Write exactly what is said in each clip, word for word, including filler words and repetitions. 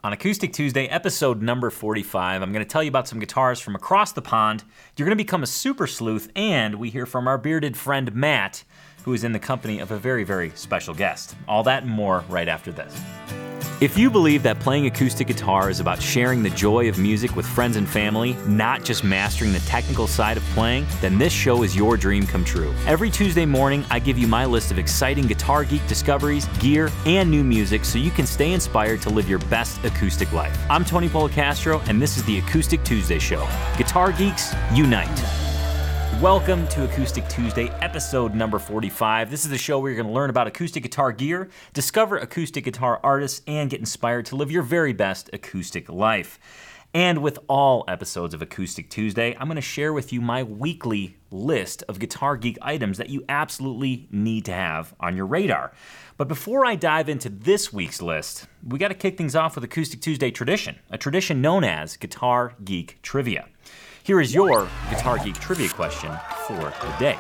On Acoustic Tuesday, episode number forty-five, I'm going to tell you about some guitars from across the pond. You're going to become a super sleuth, and we hear from our bearded friend Matt, who is in the company of a very, very special guest. All that and more right after this. If you believe that playing acoustic guitar is about sharing the joy of music with friends and family, not just mastering the technical side of playing, then this show is your dream come true. Every Tuesday morning, I give you my list of exciting Guitar Geek discoveries, gear, and new music so you can stay inspired to live your best acoustic life. I'm Tony Policastro, and this is the Acoustic Tuesday Show. Guitar Geeks, unite. Welcome to Acoustic Tuesday, episode number forty-five. This is the show where you're going to learn about acoustic guitar gear, discover acoustic guitar artists, and get inspired to live your very best acoustic life. And with all episodes of Acoustic Tuesday, I'm going to share with you my weekly list of Guitar Geek items that you absolutely need to have on your radar. But before I dive into this week's list, we got to kick things off with Acoustic Tuesday tradition, a tradition known as Guitar Geek Trivia. Here is your Guitar Geek trivia question for the day.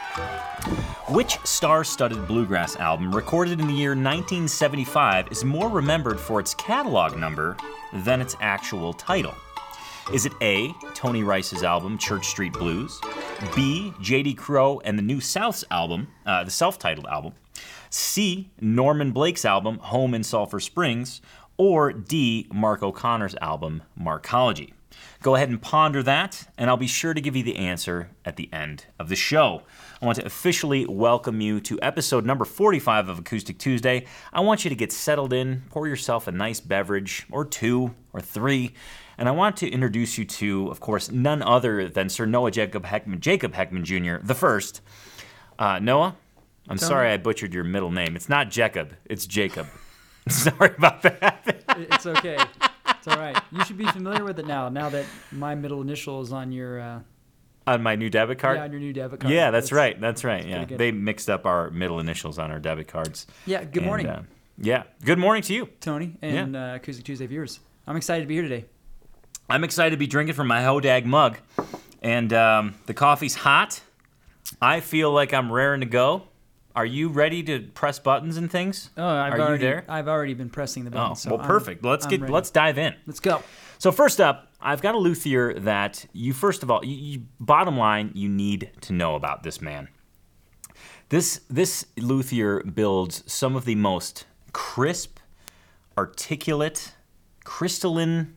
Which star-studded bluegrass album recorded in the year nineteen seventy-five is more remembered for its catalog number than its actual title? Is it A, Tony Rice's album Church Street Blues, B, J D Crowe and the New South's album, uh, the self-titled album, C, Norman Blake's album Home in Sulphur Springs, or D, Mark O'Connor's album Markology? Go ahead and ponder that, and I'll be sure to give you the answer at the end of the show. I want to officially welcome you to episode number forty-five of Acoustic Tuesday. I want you to get settled in, pour yourself a nice beverage, or two, or three, and I want to introduce you to, of course, none other than Sir Noah Jacob Heckman, Jacob Heckman Junior the first. Uh, Noah, I'm Tell sorry me. I butchered your middle name. It's not Jacob, it's Jacob. Sorry about that. It's okay. It's all right. You should be familiar with it now, now that my middle initial is on your... Uh, On my new debit card? yeah, on your new debit card. Yeah, that's, right. That's right. Yeah, good. they mixed up our middle initials on our debit cards. Yeah, good And, morning, uh, yeah, good morning to you. Tony, and uh, Acoustic Tuesday viewers. I'm excited to be here today. I'm excited to be drinking from my Hodag mug, and um, the coffee's hot. I feel like I'm raring to go. Are you ready to press buttons and things? Oh, I've Are already, you there? I've already been pressing the button. Oh, so well, I'm- perfect. Let's I'm get ready. let's dive in. Let's go. So first up, I've got a luthier that you, first of all, you, you, bottom line, you need to know about this man. This this luthier builds some of the most crisp, articulate, crystalline,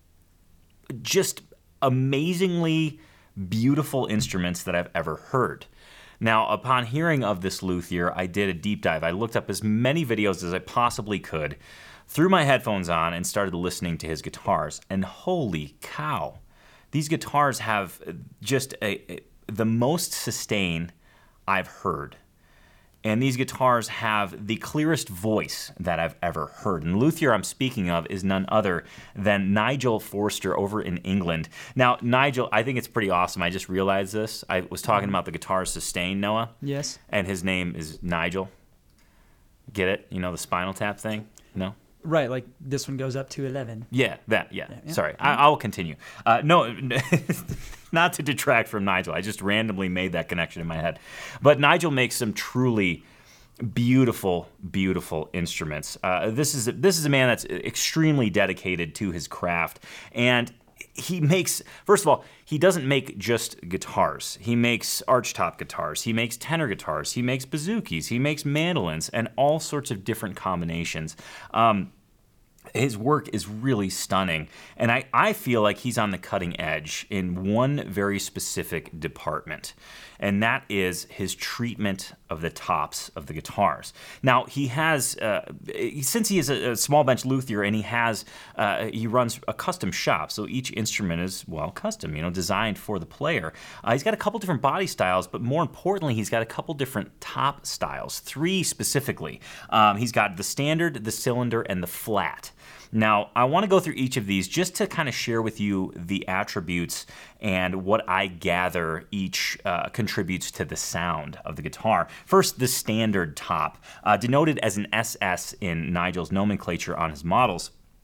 just amazingly beautiful instruments that I've ever heard. Now, upon hearing of this luthier, I did a deep dive. I looked up as many videos as I possibly could, threw my headphones on, and started listening to his guitars. And holy cow, these guitars have just a, a, the most sustain I've heard. And these guitars have the clearest voice that I've ever heard. And luthier I'm speaking of is none other than Nigel Forster over in England. Now, Nigel, I think it's pretty awesome. I just realized this. I was talking about the guitar's sustain, Noah. Yes. And his name is Nigel. Get it? You know, the Spinal Tap thing? No? Right, like this one goes up to eleven. Yeah, that, yeah. Yeah, yeah. Sorry, I, I'll continue. Uh, no, not to detract from Nigel. I just randomly made that connection in my head. But Nigel makes some truly beautiful, beautiful instruments. Uh, this is a, this is a man that's extremely dedicated to his craft, and he makes, first of all, he doesn't make just guitars. He makes archtop guitars. He makes tenor guitars. He makes bazookas. He makes mandolins and all sorts of different combinations. Um, His work is really stunning, and I, I feel like he's on the cutting edge in one very specific department, and that is his treatment of the tops of the guitars. Now, he has, uh, since he is a, a small bench luthier and he has, uh, he runs a custom shop, so each instrument is, well, custom, you know, designed for the player. Uh, he's got a couple different body styles, but more importantly, he's got a couple different top styles, three specifically. Um, he's got the standard, the cylinder, and the flat. Now, I want to go through each of these just to kind of share with you the attributes and what I gather each uh, contributes to the sound of the guitar. First, the standard top, uh, denoted as an S S in Nigel's nomenclature on his models.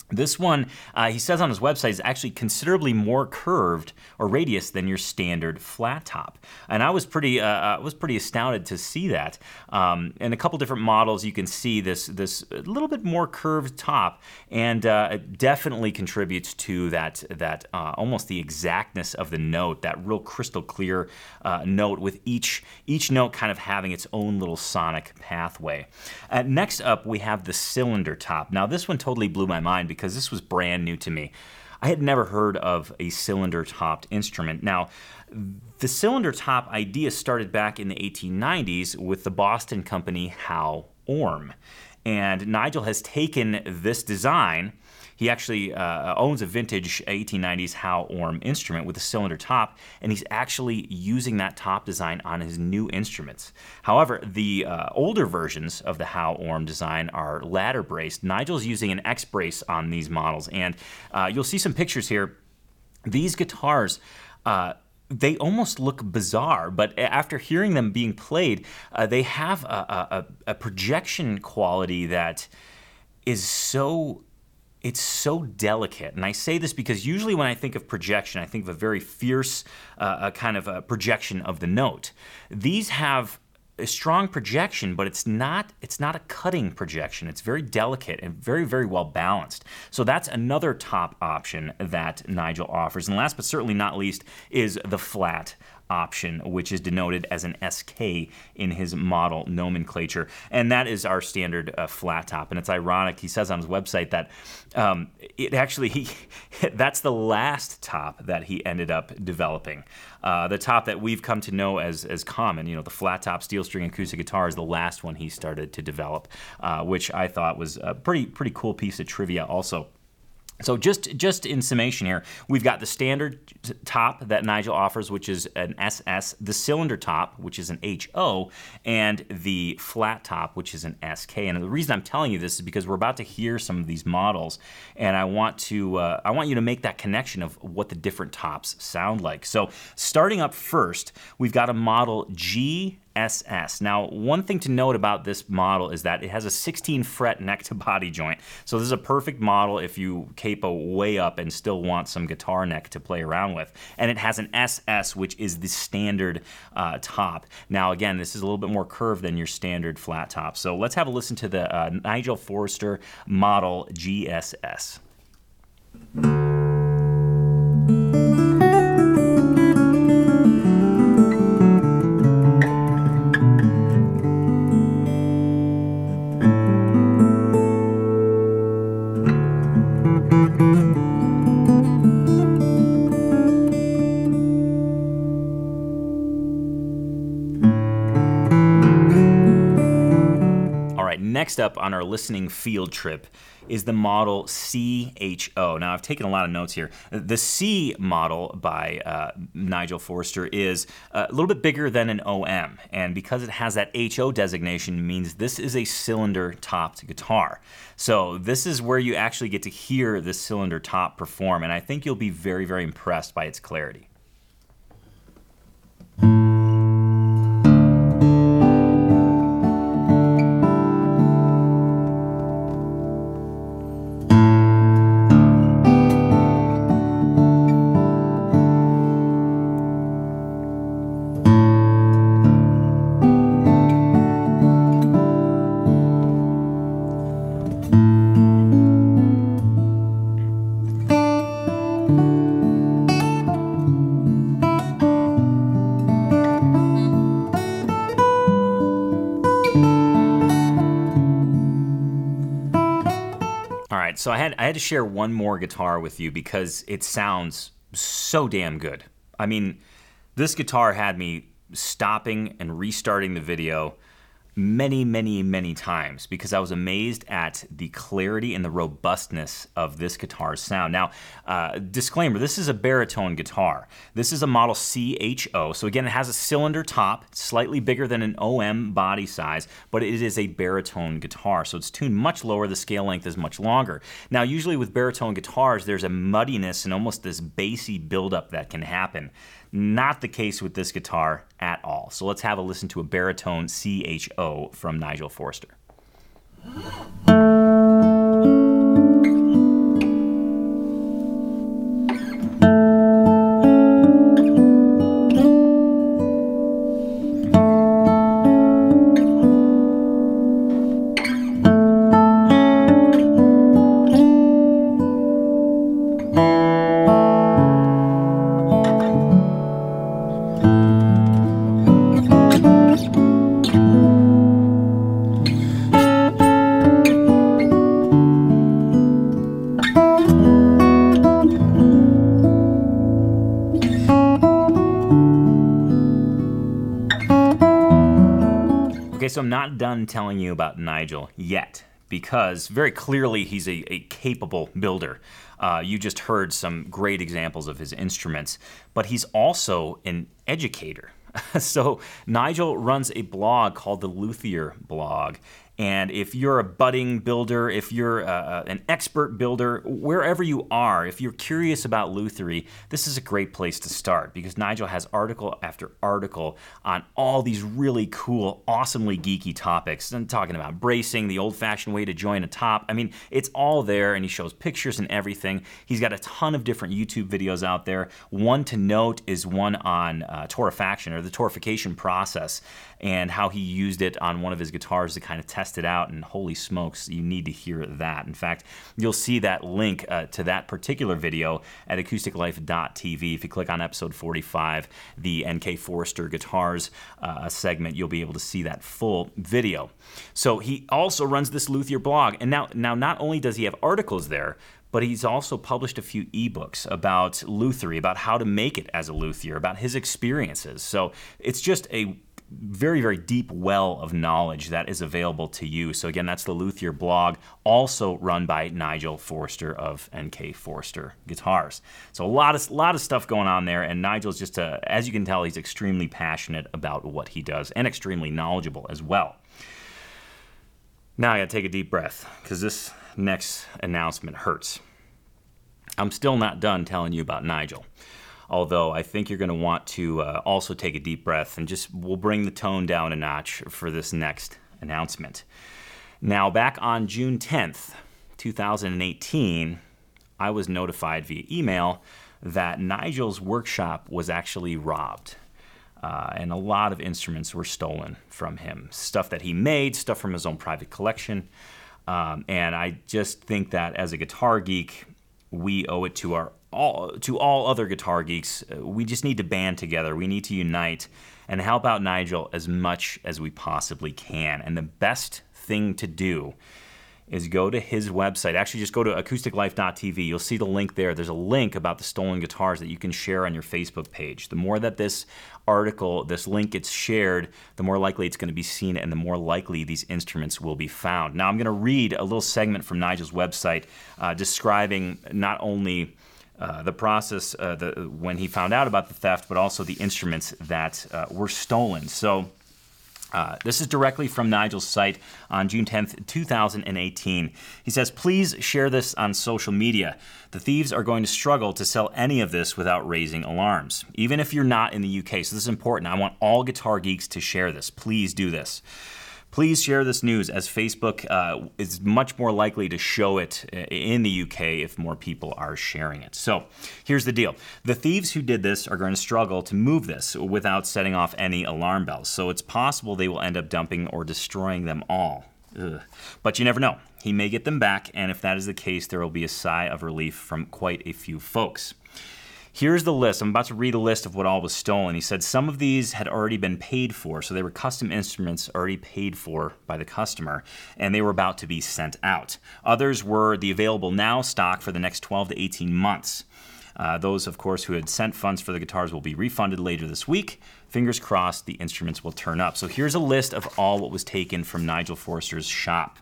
This one, uh, he says on his website, is actually considerably more curved or radius than your standard flat top, and I was pretty, uh, I was pretty astounded to see that. Um, in a couple different models, you can see this this little bit more curved top, and uh, it definitely contributes to that that uh, almost the exactness of the note, that real crystal clear uh, note, with each each note kind of having its own little sonic pathway. Uh, next up, we have the cylinder top. Now, this one totally blew my mind because because this was brand new to me. I had never heard of a cylinder-topped instrument. Now, the cylinder-top idea started back in the eighteen nineties with the Boston company Howe Orm. And Nigel has taken this design. He actually uh, owns a vintage eighteen nineties Howe Orm instrument with a cylinder top, and he's actually using that top design on his new instruments. However, the uh, older versions of the Howe Orm design are ladder braced. Nigel's using an X brace on these models, and uh, you'll see some pictures here. These guitars, uh, they almost look bizarre, but after hearing them being played, uh, they have a, a, a projection quality that is so... It's so delicate, and I say this because usually when I think of projection, I think of a very fierce uh, kind of a projection of the note. These have a strong projection, but it's not it's not a cutting projection. It's very delicate and very, very well balanced. So that's another top option that Nigel offers. And last but certainly not least is the flat option, which is denoted as an S K in his model nomenclature. And that is our standard uh, flat top. And it's ironic, he says on his website that um, it actually, he that's the last top that he ended up developing. Uh, the top that we've come to know as, as common, you know, the flat top steel string acoustic guitar, is the last one he started to develop, uh, which I thought was a pretty, pretty cool piece of trivia also. So just, just in summation here, we've got the standard t- top that Nigel offers, which is an S S, the cylinder top, which is an H O, and the flat top, which is an S K. And the reason I'm telling you this is because we're about to hear some of these models, and I want to uh, I want you to make that connection of what the different tops sound like. So starting up first, we've got a model G S S. Now, one thing to note about this model is that it has a sixteen fret neck to body joint. So this is a perfect model if you capo way up and still want some guitar neck to play around with. And it has an S S, which is the standard uh, top. Now, again, this is a little bit more curved than your standard flat top. So let's have a listen to the uh, Nigel Forster model G S S. Next up on our listening field trip is the model C H O. Now, I've taken a lot of notes here. The C model by uh, Nigel Forster is a little bit bigger than an O M, and because it has that H O designation, means this is a cylinder-topped guitar. So this is where you actually get to hear the cylinder top perform, and I think you'll be very, very impressed by its clarity. So I had I had to share one more guitar with you because it sounds so damn good. I mean, this guitar had me stopping and restarting the video many, many, many times because I was amazed at the clarity and the robustness of this guitar's sound. Now, uh, disclaimer, this is a baritone guitar. This is a model C H O. So again, it has a cylinder top, slightly bigger than an O M body size, but it is a baritone guitar. So it's tuned much lower, the scale length is much longer. Now, usually with baritone guitars, there's a muddiness and almost this bassy buildup that can happen. Not the case with this guitar at all. So let's have a listen to a baritone C H O from Nigel Forster. so I'm not done telling you about Nigel yet, because very clearly he's a, a capable builder. Uh, you just heard some great examples of his instruments, but he's also an educator. So Nigel runs a blog called the Luthier Blog. And if you're a budding builder, if you're uh, an expert builder, wherever you are, if you're curious about lutherie, this is a great place to start, because Nigel has article after article on all these really cool, awesomely geeky topics. I'm talking about bracing, the old-fashioned way to join a top. I mean, it's all there, and he shows pictures and everything. He's got a ton of different YouTube videos out there. One to note is one on uh, torrefaction, or the torrefication process, and how he used it on one of his guitars to kind of test it out, and holy smokes, you need to hear that. In fact, you'll see that link uh, to that particular video at acoustic life dot t v. If you click on episode forty-five, the N K Forester Guitars uh, segment, you'll be able to see that full video. So he also runs this Luthier blog, and now, now not only does he have articles there, but he's also published a few ebooks about lutherie, about how to make it as a luthier, about his experiences. So it's just a very, very deep well of knowledge that is available to you. So again, that's the Luthier blog, also run by Nigel Forester of N K Forester Guitars. So a lot of lot of stuff going on there, and Nigel's just, a, as you can tell, he's extremely passionate about what he does and extremely knowledgeable as well. Now I gotta take a deep breath, because this next announcement hurts. I'm still not done telling you about Nigel. Although I think you're going to want to uh, also take a deep breath, and just we'll bring the tone down a notch for this next announcement. Now, back on June tenth, two thousand eighteen, I was notified via email that Nigel's workshop was actually robbed. Uh, and a lot of instruments were stolen from him. Stuff that he made, stuff from his own private collection. Um, and I just think that as a guitar geek, we owe it to our all to all other guitar geeks. We just need to band together. We need to unite and help out Nigel as much as we possibly can. And the best thing to do is go to his website. Actually, just go to acoustic life dot t v. You'll see the link there. There's a link about the stolen guitars that you can share on your Facebook page. The more that this article, this link gets shared, the more likely it's going to be seen, and the more likely these instruments will be found. Now, I'm going to read a little segment from Nigel's website uh, describing not only Uh, the process uh, the, when he found out about the theft, but also the instruments that uh, were stolen. So uh, this is directly from Nigel's site on June tenth, two thousand eighteen. He says, "Please share this on social media. The thieves are going to struggle to sell any of this without raising alarms. Even if you're not in the U K." So this is important. I want all guitar geeks to share this. Please do this. Please share this news, as Facebook uh, is much more likely to show it in the U K if more people are sharing it. So here's the deal. The thieves who did this are going to struggle to move this without setting off any alarm bells. So it's possible they will end up dumping or destroying them all. Ugh. But you never know. He may get them back, and if that is the case, there will be a sigh of relief from quite a few folks. Here's the list. I'm about to read a list of what all was stolen. He said some of these had already been paid for, so they were custom instruments already paid for by the customer, and they were about to be sent out. Others were the available now stock for the next twelve to eighteen months. Uh, those, of course, who had sent funds for the guitars will be refunded later this week. Fingers crossed the instruments will turn up. So here's a list of all what was taken from Nigel Forester's shop.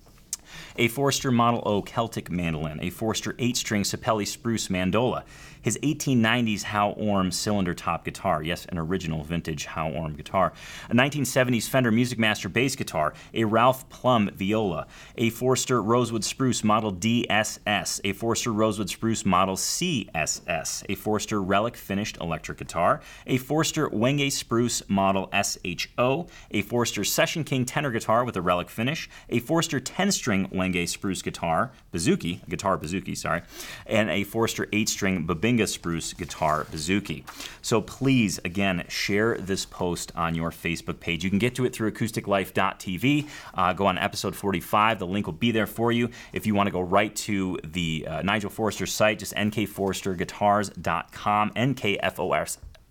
A Forester Model O Celtic mandolin, a Forester eight-string Sapelli Spruce mandola, his eighteen nineties Howe Orm cylinder top guitar, yes, an original vintage Howe Orm guitar, a nineteen seventies Fender Music Master bass guitar, a Ralph Plum viola, a Forester Rosewood Spruce Model D S S, a Forester Rosewood Spruce Model C S S, a Forester Relic finished electric guitar, a Forester Wenge Spruce Model S H O, a Forester Session King tenor guitar with a Relic finish, a Forester ten-string Wenge Spruce guitar, Bouzouki, guitar Bouzouki, sorry, and a Forester eight-string Babinga Spruce guitar Bouzouki. So please, again, share this post on your Facebook page. You can get to it through acoustic life dot t v. Uh, go on episode forty-five. The link will be there for you. If you want to go right to the uh, Nigel Forester site, just n k forester guitars dot com, N K F O R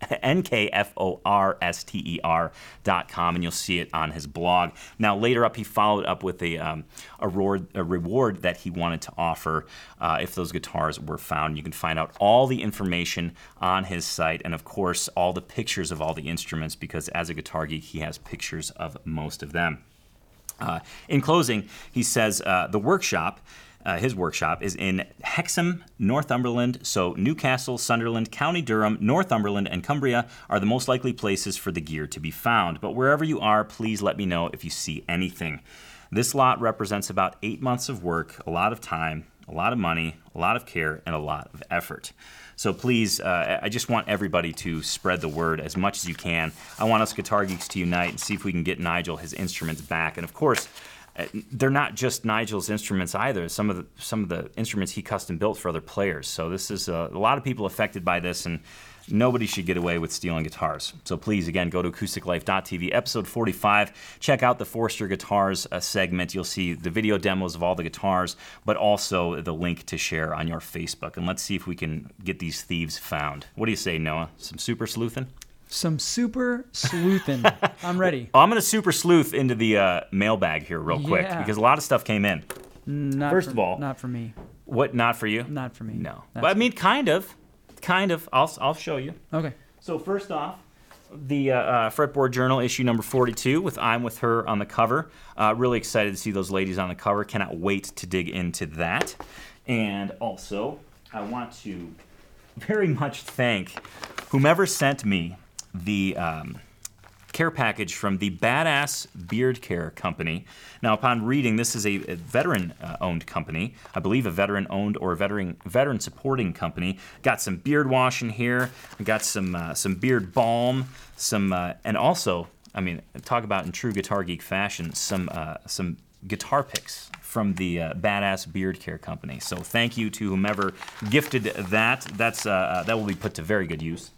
N K F O R S T E R dot com, and you'll see it on his blog. Now, later up, he followed up with a, um, a, reward, a reward that he wanted to offer uh, if those guitars were found. You can find out all the information on his site, and of course, all the pictures of all the instruments, because as a guitar geek, he has pictures of most of them. Uh, in closing, he says uh, the workshop, uh, his workshop, is in Hexham, Northumberland. So Newcastle, Sunderland, County Durham, Northumberland, and Cumbria are the most likely places for the gear to be found. But wherever you are, please let me know if you see anything. This lot represents about eight months of work, a lot of time, a lot of money, a lot of care, and a lot of effort. So please, uh, I just want everybody to spread the word as much as you can. I want us Guitar Geeks to unite and see if we can get Nigel his instruments back. And of course, they're not just Nigel's instruments either. Some of the some of the instruments he custom built for other players. So this is a, a lot of people affected by this, and nobody should get away with stealing guitars. So please, again, go to acoustic life dot t v, episode forty-five. Check out the Forster Guitars uh, segment. You'll see the video demos of all the guitars, but also the link to share on your Facebook. And let's see if we can get these thieves found. What do you say, Noah? Some super sleuthing? Some super sleuthing. I'm ready. Oh, I'm going to super sleuth into the uh, mailbag here real quick, Yeah. because a lot of stuff came in. Not First for, of all- not for me. What, not for you? Not for me. No. That's But I mean, kind of. Kind of. I'll, I'll show you. Okay. So first off, the uh, uh, Fretboard Journal issue number forty-two with I'm With Her on the cover. Uh, really excited to see those ladies on the cover. Cannot wait to dig into that. And also, I want to very much thank whomever sent me the um, care package from the Badass Beard Care Company. Now, upon reading, this is a, a veteran-owned company. I believe a veteran-owned or a veteran veteran-supporting company. Got some beard wash in here. Got some uh, some beard balm. Some uh, and also, I mean, talk about in true Guitar Geek fashion, some uh, some guitar picks from the uh, Badass Beard Care Company. So thank you to whomever gifted that. That's uh, uh, that will be put to very good use.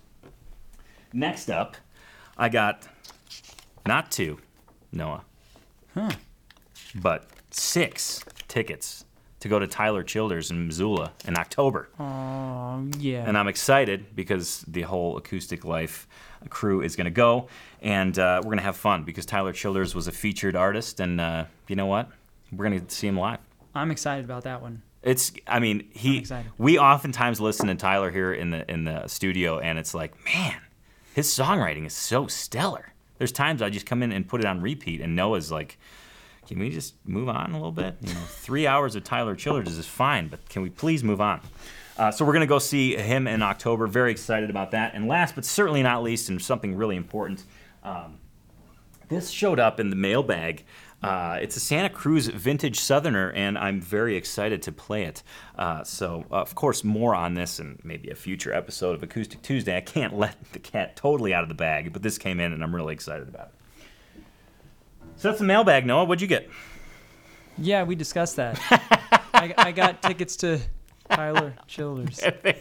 Next up, I got not two, Noah, Huh. but six tickets to go to Tyler Childers in Missoula in October. Oh, yeah. And I'm excited because the whole Acoustic Life crew is going to go, and uh, we're going to have fun because Tyler Childers was a featured artist, and uh, you know what? We're going to see him live. I'm excited about that one. It's, I mean, I'm he. excited. We oftentimes listen to Tyler here in the in the studio, and it's like, man, his songwriting is so stellar. There's times I just come in and put it on repeat, and Noah's like, can we just move on a little bit? You know, three hours of Tyler Childers is fine, but can we please move on? Uh, so we're going to go see him in October. Very excited about that. And last but certainly not least, and something really important, um, this showed up in the mailbag. Uh, it's a Santa Cruz Vintage Southerner, and I'm very excited to play it. Uh, so, uh, of course, more on this in maybe a future episode of Acoustic Tuesday. I can't let the cat totally out of the bag, but this came in, and I'm really excited about it. So that's the mailbag, Noah. What'd you get? Yeah, we discussed that. I, I got tickets to Tyler Childers.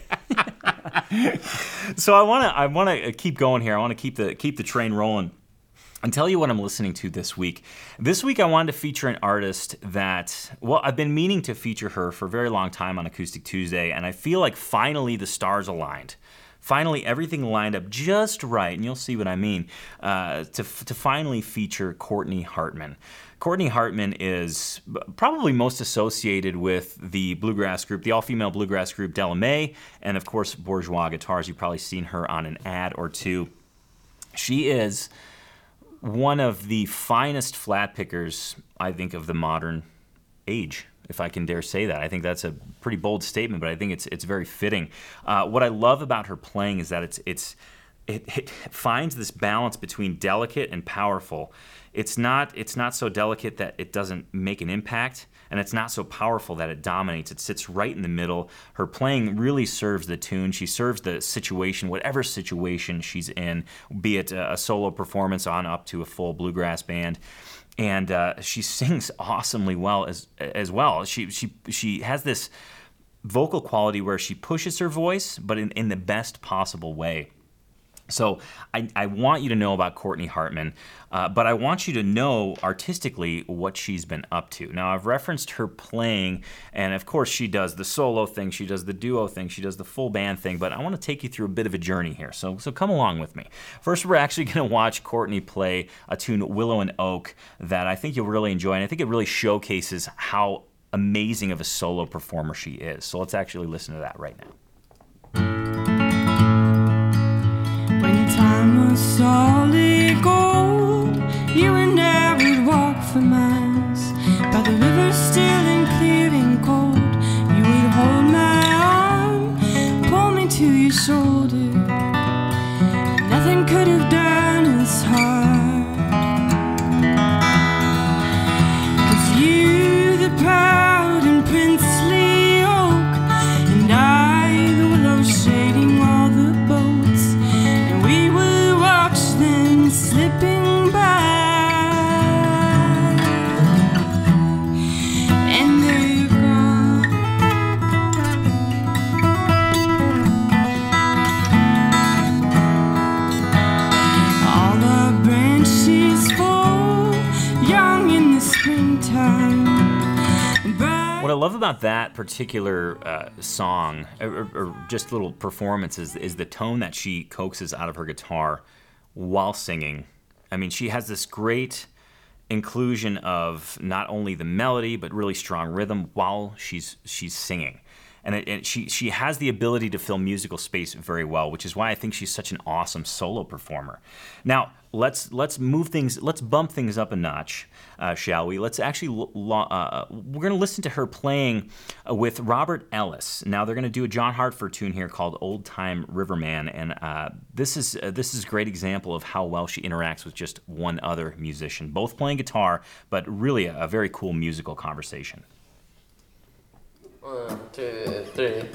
So I want to I want to keep going here. I want to keep the keep the train rolling and tell you what I'm listening to this week. This week I wanted to feature an artist that, well, I've been meaning to feature her for a very long time on Acoustic Tuesday, and I feel like finally the stars aligned. Finally, everything lined up just right, and you'll see what I mean, uh, to, to finally feature Courtney Hartman. Courtney Hartman is probably most associated with the bluegrass group, the all-female bluegrass group Della Mae, and of course Bourgeois Guitars. You've probably seen her on an ad or two. She is one of the finest flat pickers, I think, of the modern age, if I can dare say that. I think that's a pretty bold statement, but I think it's it's very fitting. Uh, what I love about her playing is that it's it's it, it finds this balance between delicate and powerful. It's not it's not so delicate that it doesn't make an impact, and it's not so powerful that it dominates. It sits right in the middle. Her playing really serves the tune. She serves the situation, whatever situation she's in, be it a, a solo performance on up to a full bluegrass band. And uh, she sings awesomely well as as well. She she she has this vocal quality where she pushes her voice, but in, in the best possible way. So I, I want you to know about Courtney Hartman, uh, but I want you to know artistically what she's been up to. Now, I've referenced her playing, and of course she does the solo thing, she does the duo thing, she does the full band thing, but I want to take you through a bit of a journey here, so, so come along with me. First, we're actually going to watch Courtney play a tune, Willow and Oak, that I think you'll really enjoy, and I think it really showcases how amazing of a solo performer she is. So let's actually listen to that right now. Time was solid gold. You and I would walk for miles by the river, still and clear and cold. You would hold my arm, pull me to your shoulder. Nothing could have done us harm. 'Cause you, the proud and princely oak, and I, the willow shading all the boats. We would watch them slipping by, and they're gone. All the branches fall, young in the springtime. What I love about that particular uh, song, or, or just little performance, is, is the tone that she coaxes out of her guitar while singing. I mean, she has this great inclusion of not only the melody, but really strong rhythm while she's she's singing. And, it, and she she has the ability to fill musical space very well, which is why I think she's such an awesome solo performer. Now, let's let's move things, let's bump things up a notch, uh, shall we? Let's actually, lo- uh, we're going to listen to her playing uh, with Robert Ellis. Now, they're going to do a John Hartford tune here called Old Time Riverman, and uh, this is uh, this is a great example of how well she interacts with just one other musician, both playing guitar, but really a, a very cool musical conversation. One, two, three.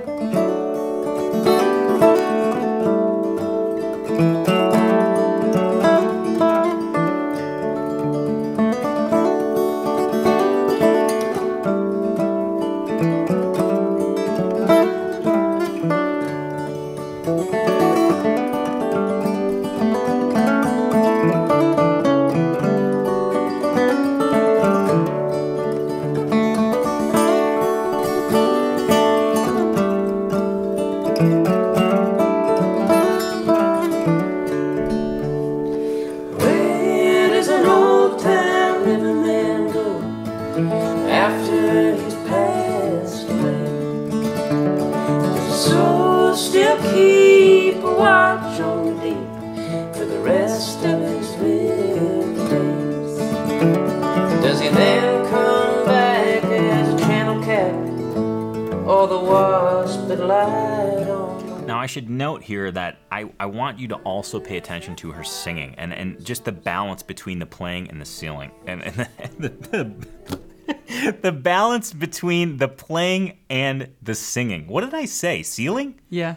Now, I should note here that I, I want you to also pay attention to her singing and, and just the balance between the playing and the ceiling. And, and the, the, the balance between the playing and the singing. What did I say? Ceiling? Yeah.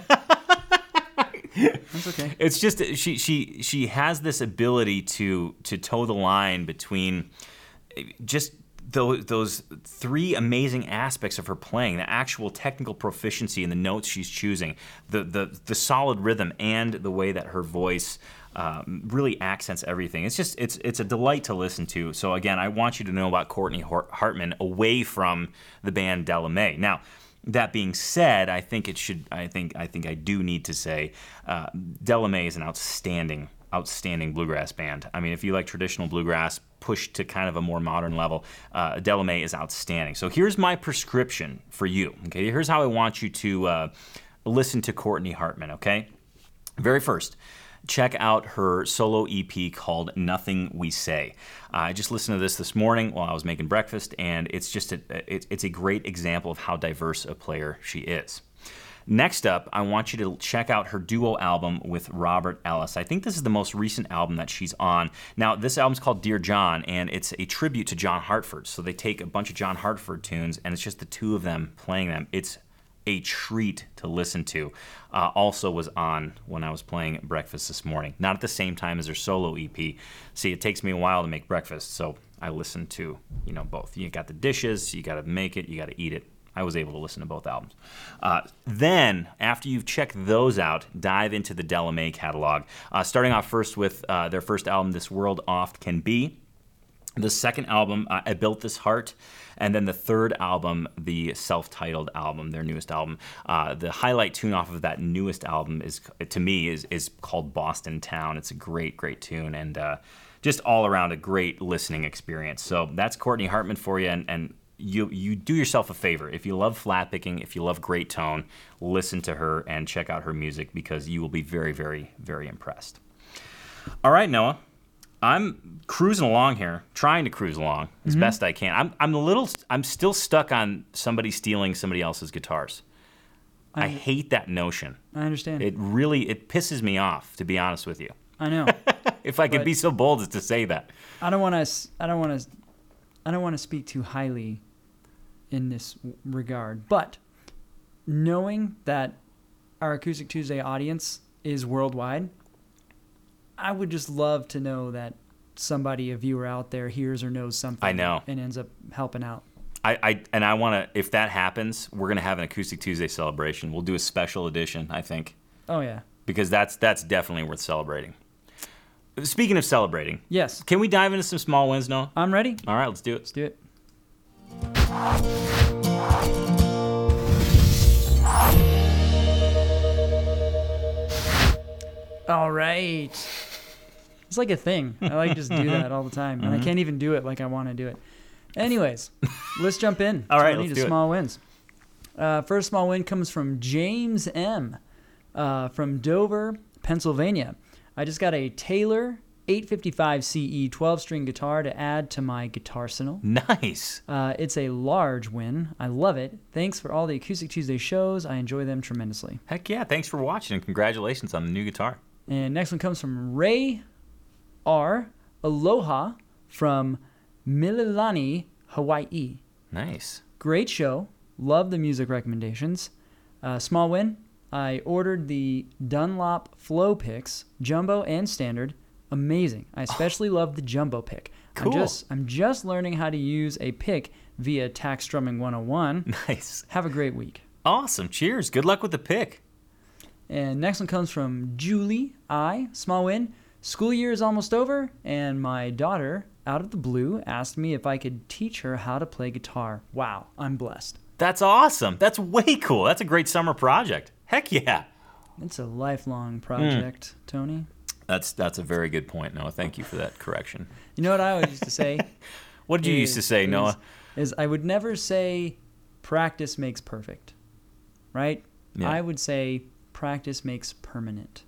That's okay. It's just she she she has this ability to to toe the line between just those those three amazing aspects of her playing: the actual technical proficiency in the notes she's choosing, the the the solid rhythm, and the way that her voice um, really accents everything. It's just it's it's a delight to listen to. So again, I want you to know about Courtney Hartman away from the band Della Mae. Now, that being said, I think it should. I think. I think I do need to say, uh, Della Mae is an outstanding, outstanding bluegrass band. I mean, if you like traditional bluegrass pushed to kind of a more modern level, uh, Della Mae is outstanding. So here's my prescription for you. Okay, here's how I want you to uh, listen to Courtney Hartman. Okay, very first, check out her solo E P called Nothing We Say. Uh, I just listened to this this morning while I was making breakfast, and it's just a, it, it's a great example of how diverse a player she is. Next up, I want you to check out her duo album with Robert Ellis. I think this is the most recent album that she's on. Now, this album's called Dear John, and it's a tribute to John Hartford. So they take a bunch of John Hartford tunes, and it's just the two of them playing them. It's a treat to listen to. Uh, also was on when I was playing breakfast this morning. Not at the same time as her solo E P. See, it takes me a while to make breakfast, so I listen to, you know, both. You got the dishes, you got to make it, you got to eat it. I was able to listen to both albums. Uh, then, after you've checked those out, dive into the Della Mae catalog. Uh, starting off first with uh, their first album, This World Oft Can Be. The second album, uh, I Built This Heart. And then the third album, the self-titled album, their newest album. Uh, the highlight tune off of that newest album is, to me, is is called Boston Town. It's a great, great tune, and uh, just all around a great listening experience. So that's Courtney Hartman for you, and, and you you do yourself a favor. If you love flat picking, if you love great tone, listen to her and check out her music because you will be very, very, very impressed. All right, Noah. I'm cruising along here, trying to cruise along as mm-hmm. best I can. I'm I'm a little I'm still stuck on somebody stealing somebody else's guitars. I, I hate that notion. I understand. It really it pisses me off, to be honest with you. I know. If I could be so bold as to say that. I don't want to I don't want to I don't want to speak too highly in this regard, but knowing that our Acoustic Tuesday audience is worldwide, I would just love to know that somebody, a viewer out there, hears or knows something. I know. And ends up helping out. I, I and I want to, if that happens, we're going to have an Acoustic Tuesday celebration. We'll do a special edition, I think. Oh, yeah. Because that's that's definitely worth celebrating. Speaking of celebrating. Yes. Can we dive into some small wins, Noah? I'm ready. All right, let's do it. Let's do it. All right. It's like a thing. I like to just do that all the time. And mm-hmm. I can't even do it like I want to do it. Anyways, let's jump in. All right, let's do to it. Small wins. Uh, first small win comes from James M. Uh, from Dover, Pennsylvania. I just got a Taylor eight fifty-five C E twelve-string guitar to add to my guitarsenal. Nice. Uh, it's a large win. I love it. Thanks for all the Acoustic Tuesday shows. I enjoy them tremendously. Heck yeah. Thanks for watching, and congratulations on the new guitar. And next one comes from Ray R. Aloha from Mililani, Hawaii. Nice. Great show. Love the music recommendations. Uh, small win. I ordered the Dunlop Flow picks, jumbo and standard. Amazing. I especially oh. love the jumbo pick. Cool. I'm just, I'm just learning how to use a pick via Tack Strumming one oh one. Nice. Have a great week. Awesome. Cheers. Good luck with the pick. And next one comes from Julie I. Small win. School year is almost over, and my daughter, out of the blue, asked me if I could teach her how to play guitar. Wow, I'm blessed. That's awesome. That's way cool. That's a great summer project. Heck yeah. It's a lifelong project, mm. Tony. That's that's a very good point, Noah. Thank you for that correction. You know what I always used to say? What did you is, used to say, is, Noah? Is I would never say practice makes perfect, right? Yeah. I would say practice makes permanent.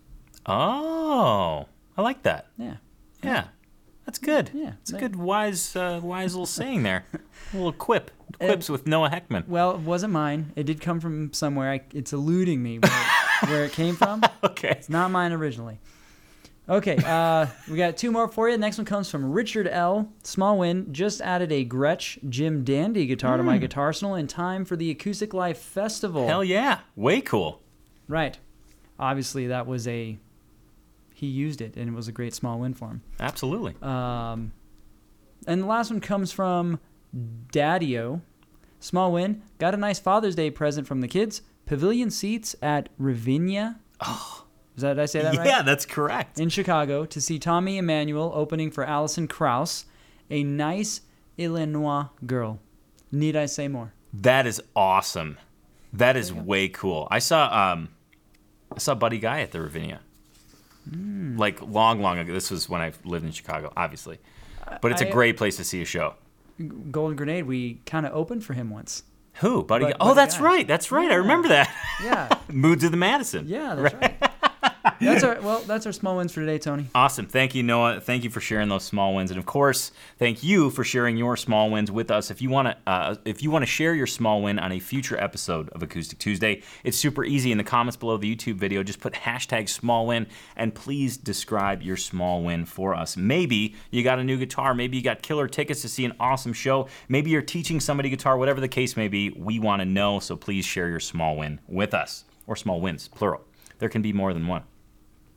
Oh, I like that. Yeah. Yeah. yeah. That's good. Yeah. It's a good wise uh, wise little saying there. A little quip. Quips and, with Noah Heckman. Well, it wasn't mine. It did come from somewhere. I, it's eluding me where, where it came from. Okay. It's not mine originally. Okay, uh, we got two more for you. The next one comes from Richard L. Small win. Just added a Gretsch Jim Dandy guitar mm. to my guitarsenal in time for the Acoustic Life Festival. Hell yeah. Way cool. Right. Obviously, that was a... He used it, and it was a great small win for him. Absolutely. Um, and the last one comes from Daddy-O. Small win. Got a nice Father's Day present from the kids. Pavilion seats at Ravinia. Oh. Is that, did I say that right? Yeah, that's correct. In Chicago to see Tommy Emmanuel opening for Alison Krauss, a nice Illinois girl. Need I say more? That is awesome. That is way cool. I saw um, I saw Buddy Guy at the Ravinia. Mm. Like long, long ago. This was when I lived in Chicago, obviously. But it's a I, great place to see a show. Golden Grenade, we kind of opened for him once. Who? Buddy but, Guy? Oh, Buddy that's Guy. right. That's right. Yeah. I remember that. Yeah. Moods of the Madison. Yeah, that's right. right. That's our well. That's our small wins for today, Tony. Awesome. Thank you, Noah. Thank you for sharing those small wins, and of course, thank you for sharing your small wins with us. If you want to, uh, if you want to share your small win on a future episode of Acoustic Tuesday, it's super easy. In the comments below the YouTube video, just put hashtag small win, and please describe your small win for us. Maybe you got a new guitar. Maybe you got killer tickets to see an awesome show. Maybe you're teaching somebody guitar. Whatever the case may be, we want to know. So please share your small win with us, or small wins, plural. There can be more than one.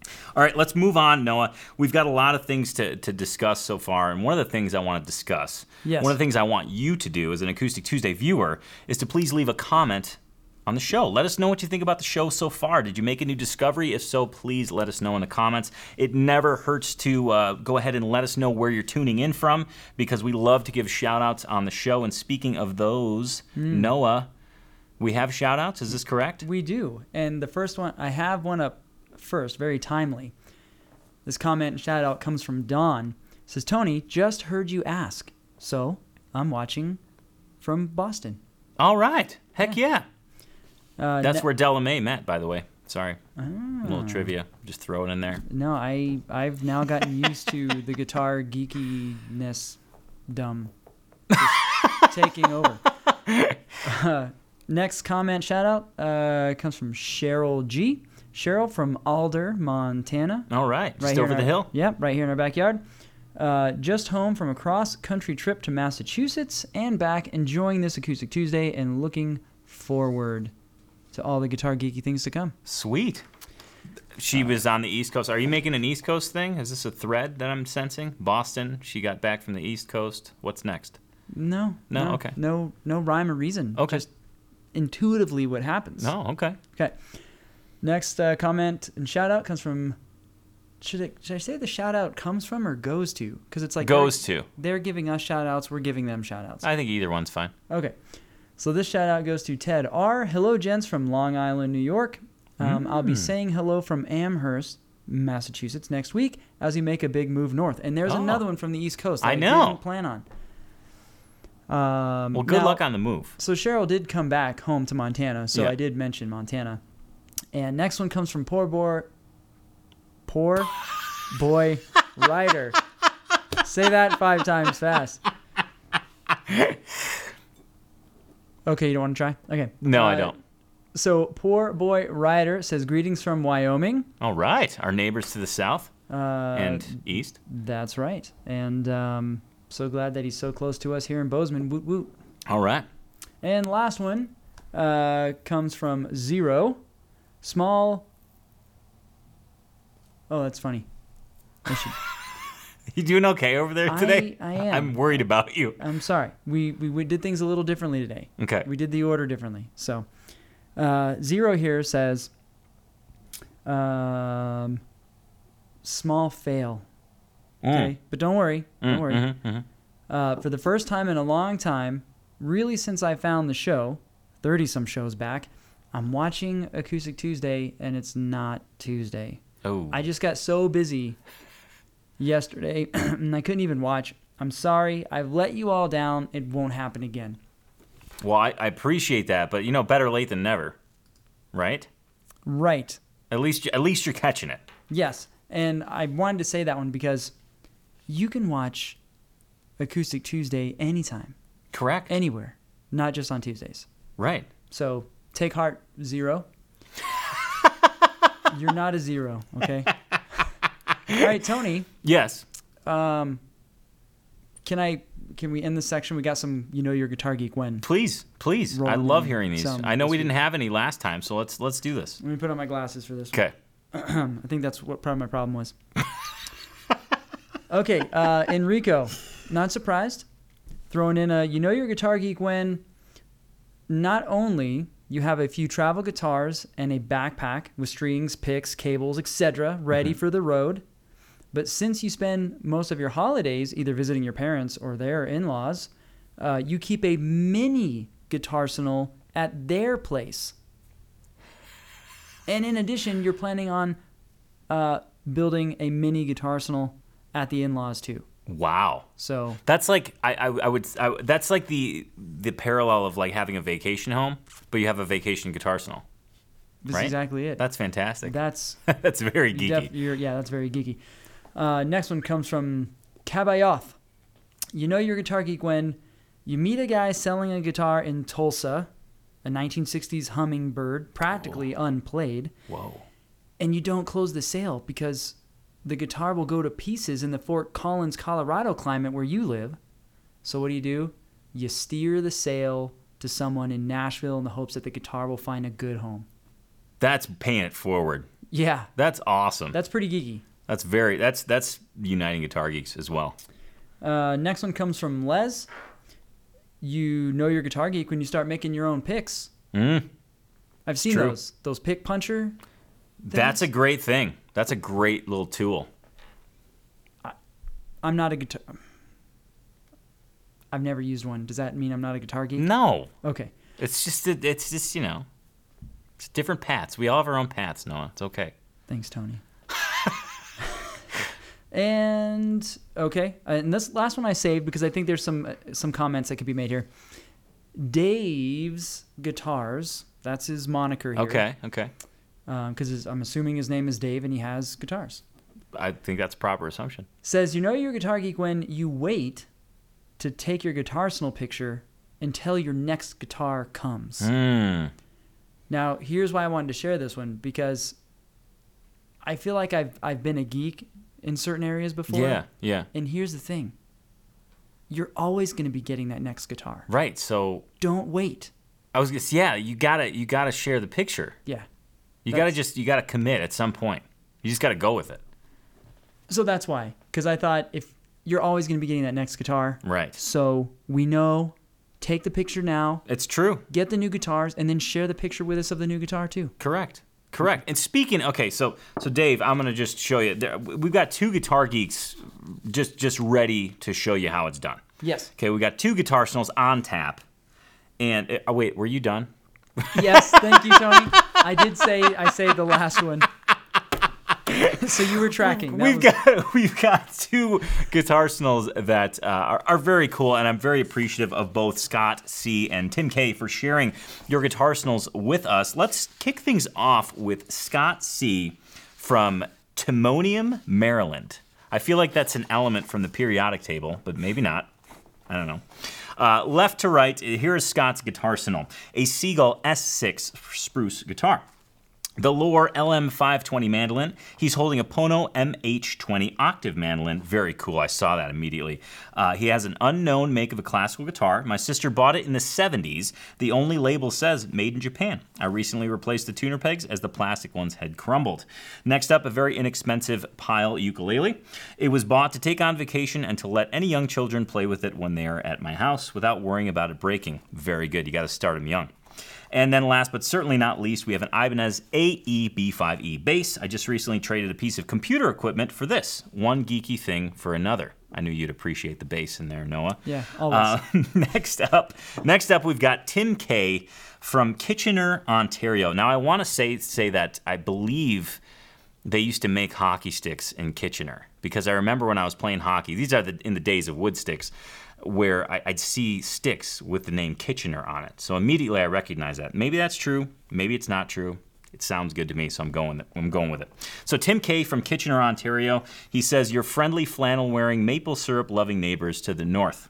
All right, let's move on, Noah. We've got a lot of things to, to discuss so far, and one of the things I want to discuss, Yes. one of the things I want you to do as an Acoustic Tuesday viewer is to please leave a comment on the show. Let us know what you think about the show so far. Did you make a new discovery? If so, please let us know in the comments. It never hurts to uh, go ahead and let us know where you're tuning in from, because we love to give shout-outs on the show. And speaking of those, Mm. Noah, we have shout-outs. Is this correct? We do. And the first one, I have one up first, very timely. This comment and shout out comes from Dawn. It says, Tony, just heard you ask. So I'm watching from Boston. All right. Heck yeah. Uh, That's ne- where Della May met, by the way. Sorry. Ah. A little trivia. Just throw it in there. No, I, I've now gotten used to the guitar geekiness dumb just taking over. Uh, next comment shout out uh, comes from Cheryl G. Cheryl from Alder, Montana. All right. Just here over in the our- hill. Yep, right here in our backyard. Uh, just home from a cross-country trip to Massachusetts and back, enjoying this Acoustic Tuesday and looking forward to all the guitar geeky things to come. Sweet. She was on the East Coast. Are you making an East Coast thing? Is this a thread that I'm sensing? Boston. She got back from the East Coast. What's next? No, No? Okay. no, no rhyme or reason. Okay. Just intuitively what happens. No. Okay. Okay. Next uh, comment and shout out comes from. Should, it, should I say the shout out comes from or goes to? Because it's like Goes they're, to. they're giving us shout outs, we're giving them shout outs. I think either one's fine. Okay. So this shout out goes to Ted R. Hello, gents from Long Island, New York. Um, I'll be Mm. saying hello from Amherst, Massachusetts next week as we make a big move north. And there's Oh. another one from the East Coast that I I, know. didn't plan on. Um, Well, good now- luck on the move. So Cheryl did come back home to Montana, so Yeah. I did mention Montana. And next one comes from Poor Boy, Poor Boy Ryder. Say that five times fast. Okay, you don't want to try? Okay. No, I Uh, don't. So Poor Boy Ryder says, greetings from Wyoming. All right. Our neighbors to the south Uh, and east. That's right. And um, so glad that he's so close to us here in Bozeman. Woot woot. All right. And last one uh, comes from Zero. Small. Oh, that's funny. I should, You doing okay over there today? I am. I'm worried about you. I'm sorry. We, we we did things a little differently today. Okay. We did the order differently. So, uh, Zero here says, um, small fail. Okay, but don't worry. Don't Mm, worry. mhm, mhm. Uh, for the first time in a long time, really since I found the show, thirty some shows back, I'm watching Acoustic Tuesday, and it's not Tuesday. Oh. I just got so busy yesterday, and I couldn't even watch. I'm sorry. I've let you all down. It won't happen again. Well, I, I appreciate that, but you know, better late than never, right? Right. At least, at least you're catching it. Yes. And I wanted to say that one because you can watch Acoustic Tuesday anytime, Correct. anywhere, not just on Tuesdays. Right. So take heart, Zero. You're not a zero, okay? All right, Tony. Yes. Um, can I? Can we end this section? We got some. You know, your guitar geek when. Please, please. I Rolling love in hearing these. some I know this we didn't week. have any last time, so let's let's do this. Let me put on my glasses for this. Okay. I think that's what part of my problem was. Okay, uh, Enrico, not surprised. Throwing in a, you know, your guitar geek when not only you have a few travel guitars and a backpack with strings, picks, cables, et cetera, ready for the road, but since you spend most of your holidays either visiting your parents or their in-laws, uh, you keep a mini guitarsenal at their place. And in addition, you're planning on uh, building a mini guitarsenal at the in-laws too. Wow. So That's like I, I, I would I, that's like the the parallel of like having a vacation home, but you have a vacation guitar arsenal. that's Right? exactly it. That's fantastic. That's That's very you geeky. def- you're, yeah, that's very geeky. Uh, next one comes from Kabayoth. You know your guitar geek when you meet a guy selling a guitar in Tulsa, a nineteen sixties Hummingbird, practically unplayed, Whoa. and you don't close the sale because the guitar will go to pieces in the Fort Collins, Colorado climate where you live. So what do you do? You steer the sale to someone in Nashville in the hopes that the guitar will find a good home. That's paying it forward. Yeah, That's awesome. that's pretty geeky. That's very that's that's uniting guitar geeks as well. Uh, next one comes from Les. You know you're a guitar geek when you start making your own picks. Mm. I've seen True. those. Those pick puncher. That's a great thing. That's a great little tool. I'm not a guitar. I've never used one. Does that mean I'm not a guitar geek? No, Okay. it's just it's just you know, it's different paths. We all have our own paths, Noah. It's okay. Thanks, Tony. And okay, and this last one I saved because I think there's some uh, some comments that could be made here. Dave's Guitars. That's his moniker here. Okay, okay. Because I'm assuming his name is Dave and he has guitars. I think that's a proper assumption. Says, you know you're a guitar geek when you wait to take your guitarsenal picture until your next guitar comes. Mm. Now, here's why I wanted to share this one, because I feel like I've I've been a geek in certain areas before. Yeah, yeah. And here's the thing. You're always going to be getting that next guitar. Right. So Don't wait. I was gonna say, yeah, you gotta you gotta share the picture. Yeah. You gotta That's- just you gotta commit at some point. You just gotta go with it. So that's why. Because I thought if you're always going to be getting that next guitar. Right. So we know, take the picture now, It's true. get the new guitars, and then share the picture with us of the new guitar too. Correct. Correct. And speaking, okay, so so Dave, I'm gonna just show you. There, we've got two guitar geeks, just just ready to show you how it's done. Yes. Okay, we got two Guitarsenals on tap, and uh, oh, wait, were you done? Yes, thank you, Tony. I did say I saved the last one. So you were tracking. That We've was- got we've got two Guitarsenals that uh, are, are very cool, and I'm very appreciative of both Scott C and Tim K for sharing your Guitarsenals with us. Let's kick things off with Scott C from Timonium, Maryland. I feel like that's an element from the periodic table, but maybe not. I don't know. Uh, left to right, here is Scott's Guitarsenal, a Seagull S six spruce guitar. The Lore L M five twenty mandolin. He's holding a Pono M H twenty octave mandolin. Very cool. I saw that immediately. Uh, he has an unknown make of a classical guitar. My sister bought it in the seventies. The only label says made in Japan. I recently replaced the tuner pegs as the plastic ones had crumbled. Next up, a very inexpensive Pyle ukulele. It was bought to take on vacation and to let any young children play with it when they are at my house without worrying about it breaking. Very good. You got to start them young. And then last but certainly not least, we have an Ibanez A E B five E bass. I just recently traded a piece of computer equipment for this. One geeky thing for another. I knew you'd appreciate the bass in there, Noah. Yeah, always. Uh, next up, next up, we've got Tim K from Kitchener, Ontario. Now, I want to say say that I believe they used to make hockey sticks in Kitchener, because I remember when I was playing hockey. These are the, in the days of wood sticks, where I, I'd see sticks with the name Kitchener on it. So immediately I recognize that. Maybe that's true. Maybe it's not true. It sounds good to me, so I'm going. I'm going with it. So Tim K from Kitchener, Ontario. He says, "Your friendly flannel-wearing, maple syrup-loving neighbors to the north."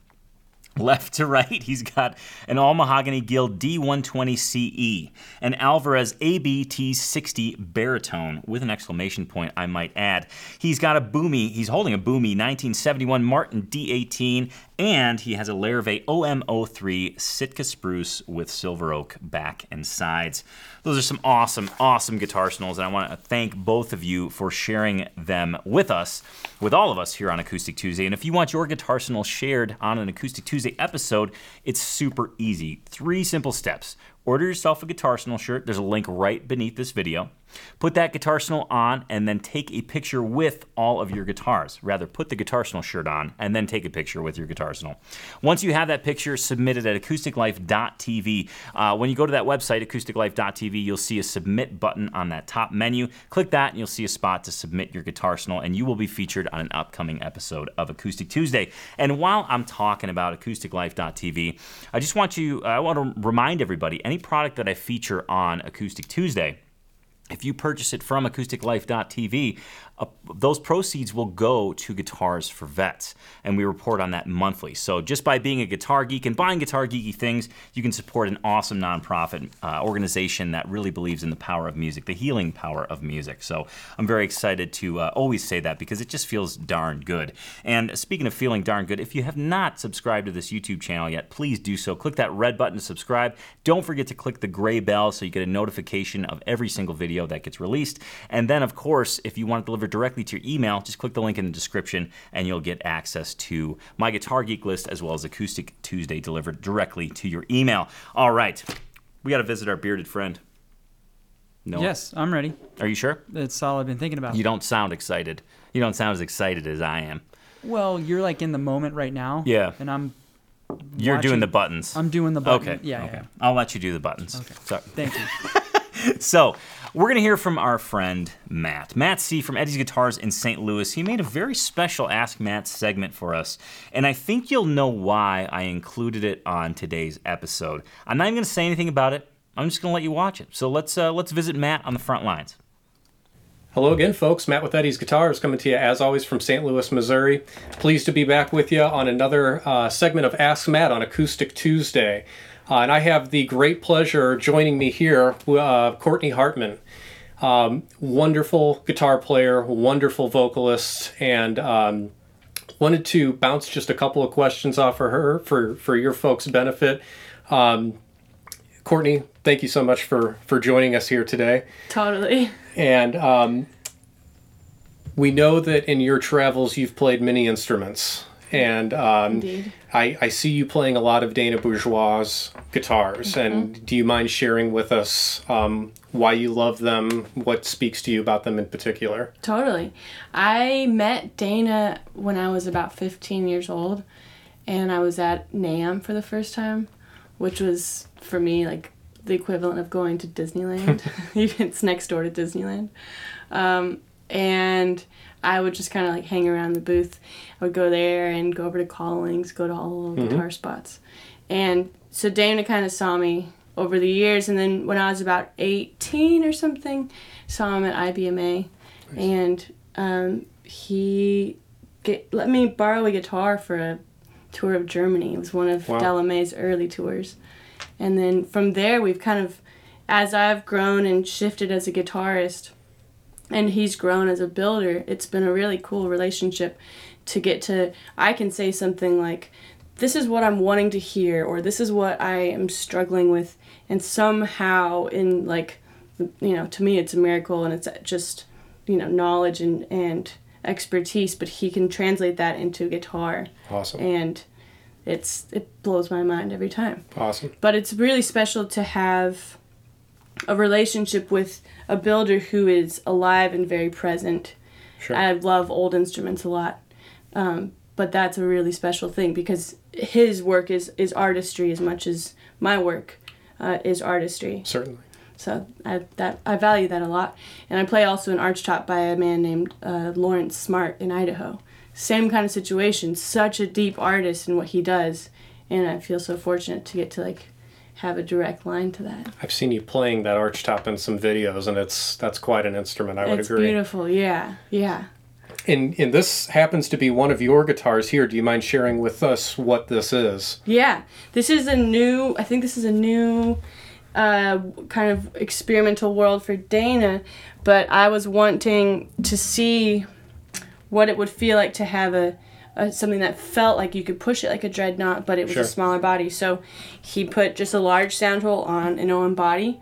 Left to right, he's got an All Mahogany Guild D one twenty C E, an Alvarez A B T sixty baritone with an exclamation point, I might add. He's got a Boomy, he's holding a Boomy nineteen seventy-one Martin D eighteen, and he has a Larrivee O M oh three Sitka spruce with silver oak back and sides. Those are some awesome, awesome Guitarsenals, and I want to thank both of you for sharing them with us, with all of us here on Acoustic Tuesday. And if you want your Guitarsenal shared on an Acoustic Tuesday episode, it's super easy. Three simple steps. Order yourself a Guitarsenal shirt. There's a link right beneath this video. Put that Guitarsenal on and then take a picture with all of your guitars. Rather, put the Guitarsenal shirt on and then take a picture with your Guitarsenal. Once you have that picture, submit it at acoustic life dot t v. Uh, when you go to that website, acoustic life dot t v, you'll see a submit button on that top menu. Click that and you'll see a spot to submit your Guitarsenal, and you will be featured on an upcoming episode of Acoustic Tuesday. And while I'm talking about acoustic life dot t v, I just want you, I want to remind everybody, any product that I feature on Acoustic Tuesday, if you purchase it from acoustic life dot t v, uh, those proceeds will go to Guitars for Vets, and we report on that monthly. So just by being a guitar geek and buying guitar geeky things, you can support an awesome nonprofit uh, organization that really believes in the power of music, the healing power of music. So I'm very excited to uh, always say that, because it just feels darn good. And speaking of feeling darn good, if you have not subscribed to this YouTube channel yet, please do so. Click that red button to subscribe. Don't forget to click the gray bell so you get a notification of every single video video that gets released. And then, of course, if you want it delivered directly to your email, just click the link in the description and you'll get access to my Guitar Geek list as well as Acoustic Tuesday delivered directly to your email. All right, we got to visit our bearded friend. No. Yes, I'm ready. Are you sure? That's all I've been thinking about. You don't sound excited. You don't sound as excited as I am. Well, you're like in the moment right now. Yeah. And I'm You're watching- doing the buttons. I'm doing the button. Okay. Yeah, okay. yeah. I'll let you do the buttons. Okay. Sorry. Thank you. So, we're going to hear from our friend Matt. Matt C. from Eddie's Guitars in Saint Louis. He made a very special Ask Matt segment for us, and I think you'll know why I included it on today's episode. I'm not even going to say anything about it. I'm just going to let you watch it. So let's uh, let's visit Matt on the front lines. Hello again, folks. Matt with Eddie's Guitars coming to you, as always, from Saint Louis, Missouri. Pleased to be back with you on another uh, segment of Ask Matt on Acoustic Tuesday. Uh, and I have the great pleasure joining me here, uh, Courtney Hartman. Um, wonderful guitar player, wonderful vocalist, and um, wanted to bounce just a couple of questions off of her for, for your folks' benefit. Um, Courtney, thank you so much for, for joining us here today. Totally. And um, we know that in your travels you've played many instruments. And um, Indeed. I, I see you playing a lot of Dana Bourgeois guitars. Mm-hmm. And do you mind sharing with us um, why you love them, what speaks to you about them in particular? Totally. I met Dana when I was about fifteen years old, and I was at NAMM for the first time, which was, for me, like the equivalent of going to Disneyland. It's next door to Disneyland. Um, and I would just kind of like hang around the booth. I would go there and go over to Callings, go to all the mm-hmm. guitar spots. And so Dana kind of saw me over the years, and then when I was about eighteen or something, saw him at I B M A. Nice. And um, he get, let me borrow a guitar for a tour of Germany. It was one of wow. Della May's early tours. And then from there, we've kind of, as I've grown and shifted as a guitarist, and he's grown as a builder, it's been a really cool relationship to get to, I can say something like, this is what I'm wanting to hear, or this is what I am struggling with, and somehow in like, you know, to me it's a miracle, and it's just, you know, knowledge and, and expertise, but he can translate that into guitar. Awesome. And it's it blows my mind every time. Awesome. But it's really special to have a relationship with a builder who is alive and very present. Sure. I love old instruments a lot, um, but that's a really special thing because his work is, is artistry as much as my work uh, is artistry. Certainly. So I that I value that a lot. And I play also an archtop by a man named uh, Lawrence Smart in Idaho. Same kind of situation, such a deep artist in what he does, and I feel so fortunate to get to like have a direct line to that. I've seen you playing that archtop in some videos, and it's that's quite an instrument, I would it's agree. It's beautiful, yeah, yeah. And, and this happens to be one of your guitars here. Do you mind sharing with us what this is? Yeah, this is a new, I think this is a new uh, kind of experimental world for Dana, but I was wanting to see what it would feel like to have a, a something that felt like you could push it like a Dreadnought, but it was sure. a smaller body. So he put just a large sound hole on an Owen body,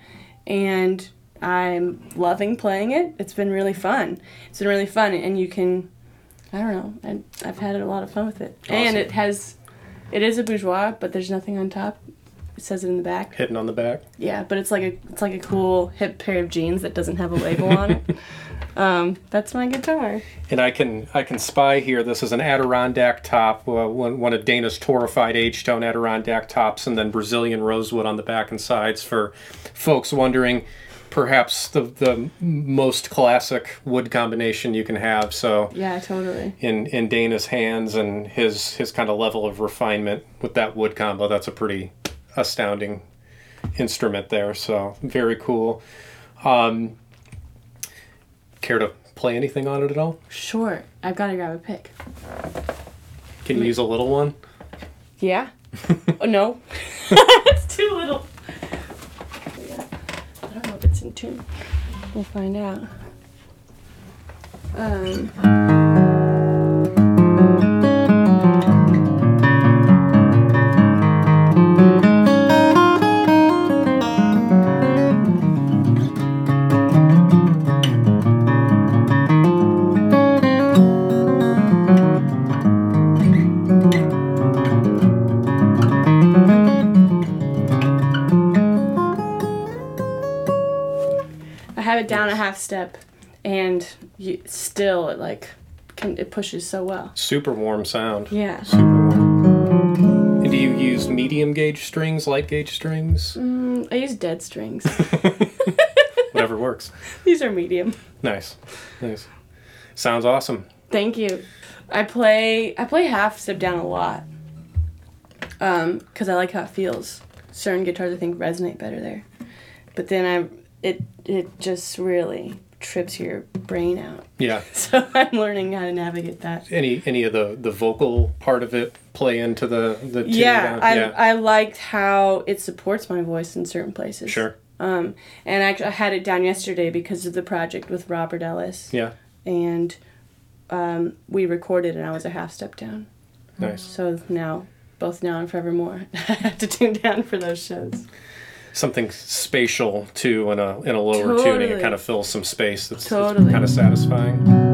and I'm loving playing it. It's been really fun. It's been really fun, and you can, I don't know, I, I've had a lot of fun with it. Awesome. And it has, it is a Bourgeois, but there's nothing on top. It says it in the back. Hidden on the back. Yeah, but it's like a it's like a cool hip pair of jeans that doesn't have a label on it. Um, that's my guitar. And I can I can spy here. This is an Adirondack top, uh, one, one of Dana's Torrified H-tone Adirondack tops, and then Brazilian rosewood on the back and sides for folks wondering perhaps the the most classic wood combination you can have. So yeah, totally. In in Dana's hands and his his kind of level of refinement with that wood combo, that's a pretty astounding instrument there. So very cool. Um, care to play anything on it at all? Sure. I've got to grab a pick. Can you use a little one? Yeah. Oh, no. It's too little. Yeah. I don't know if it's in tune. We'll find out. Um... I have it down Yes. a half step, and you, still it like can it pushes so well. Super warm sound. Yeah. Super warm. And do you use medium gauge strings, light gauge strings? Mm, I use dead strings. Whatever works. These are medium. Nice. Nice. Sounds awesome. Thank you. I play I play half step down a lot. Um, because I like how it feels. Certain guitars I think resonate better there. But then I it it just really trips your brain out. Yeah. So I'm learning how to navigate that. Any any of the, the vocal part of it play into the, the tune Yeah, down? I Yeah. I liked how it supports my voice in certain places. Sure. Um, and actually I had it down yesterday because of the project with Robert Ellis. Yeah. And um, we recorded and I was a half step down. Nice. So now, both now and forevermore, I have to tune down for those shows. Something spatial too in a in a lower Totally. tuning. It kind of fills some space that's, that's Totally. kind of satisfying.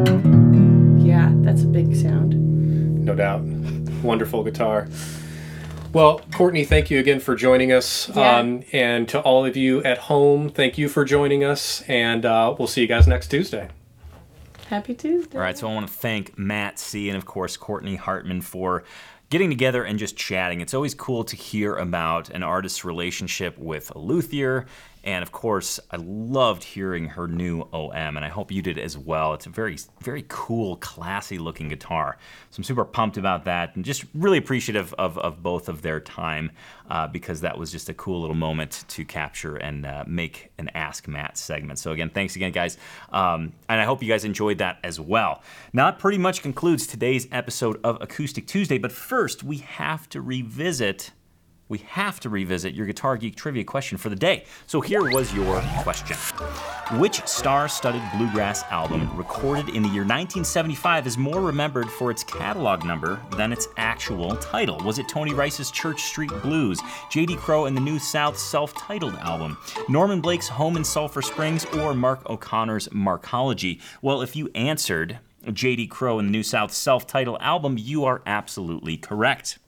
Yeah, that's a big sound. No doubt. Wonderful guitar. Well, Courtney, thank you again for joining us. Yeah. Um, and to all of you at home, thank you for joining us. And uh, we'll see you guys next Tuesday. Happy Tuesday. All right, so I want to thank Matt C. and, of course, Courtney Hartman for getting together and just chatting. It's always cool to hear about an artist's relationship with a luthier. And, of course, I loved hearing her new O M, and I hope you did as well. It's a very, very cool, classy-looking guitar. So I'm super pumped about that and just really appreciative of, of both of their time uh, because that was just a cool little moment to capture and uh, make an Ask Matt segment. So, again, thanks again, guys. Um, and I hope you guys enjoyed that as well. Now, that pretty much concludes today's episode of Acoustic Tuesday. But first, we have to revisit... We have to revisit your Guitar Geek trivia question for the day. So here was your question. Which star-studded bluegrass album recorded in the year nineteen seventy-five is more remembered for its catalog number than its actual title? Was it Tony Rice's Church Street Blues, J D Crowe and the New South self-titled album, Norman Blake's Home in Sulphur Springs, or Mark O'Connor's Markology? Well, if you answered J D Crowe and the New South self-titled album, you are absolutely correct.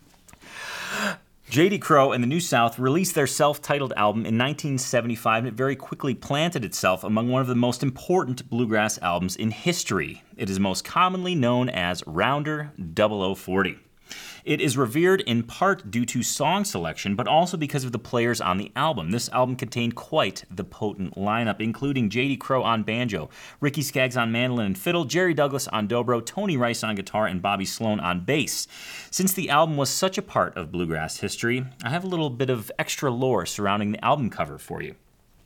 J D Crowe and the New South released their self-titled album in nineteen seventy-five, and it very quickly planted itself among one of the most important bluegrass albums in history. It is most commonly known as Rounder double oh forty. It is revered in part due to song selection, but also because of the players on the album. This album contained quite the potent lineup, including J D Crowe on banjo, Ricky Skaggs on mandolin and fiddle, Jerry Douglas on dobro, Tony Rice on guitar, and Bobby Sloan on bass. Since the album was such a part of bluegrass history, I have a little bit of extra lore surrounding the album cover for you.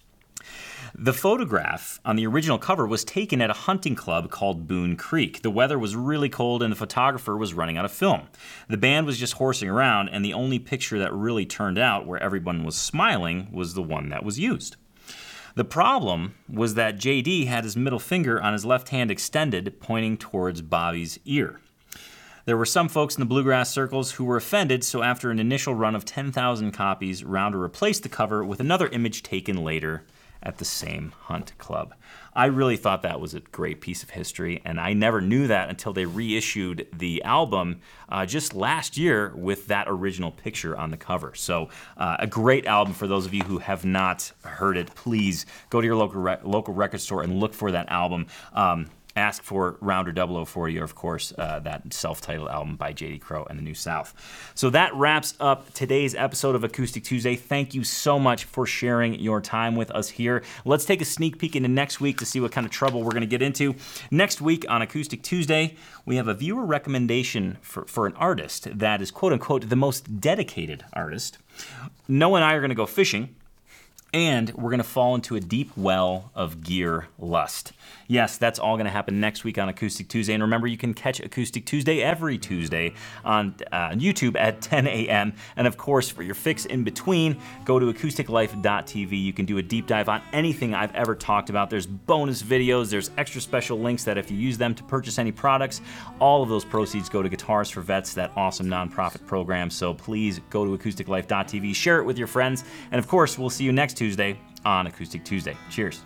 The photograph on the original cover was taken at a hunting club called Boone Creek. The weather was really cold and the photographer was running out of film. The band was just horsing around, and the only picture that really turned out where everyone was smiling was the one that was used. The problem was that J D had his middle finger on his left hand extended, pointing towards Bobby's ear. There were some folks in the bluegrass circles who were offended, so after an initial run of ten thousand copies, Rounder replaced the cover with another image taken later at the same hunt club. I really thought that was a great piece of history, and I never knew that until they reissued the album uh, just last year with that original picture on the cover. So uh, a great album for those of you who have not heard it. Please go to your local re- local record store and look for that album. Um, Ask for Rounder double oh forty, or of course, uh, that self-titled album by J D Crowe and the New South. So that wraps up today's episode of Acoustic Tuesday. Thank you so much for sharing your time with us here. Let's take a sneak peek into next week to see what kind of trouble we're going to get into. Next week on Acoustic Tuesday, we have a viewer recommendation for, for an artist that is, quote-unquote, the most dedicated artist. Noah and I are going to go fishing, and we're going to fall into a deep well of gear lust. Yes, that's all going to happen next week on Acoustic Tuesday. And remember, you can catch Acoustic Tuesday every Tuesday on uh, YouTube at ten a.m. And of course, for your fix in between, go to acoustic life dot t v. You can do a deep dive on anything I've ever talked about. There's bonus videos, there's extra special links that if you use them to purchase any products, all of those proceeds go to Guitars for Vets, that awesome nonprofit program. So please go to acoustic life dot t v, share it with your friends. And of course, we'll see you next Tuesday on Acoustic Tuesday. Cheers.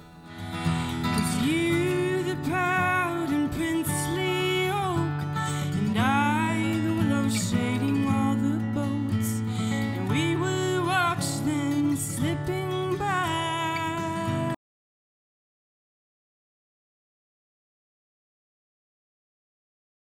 'Cause you the proud and princely oak, and I the willow shade.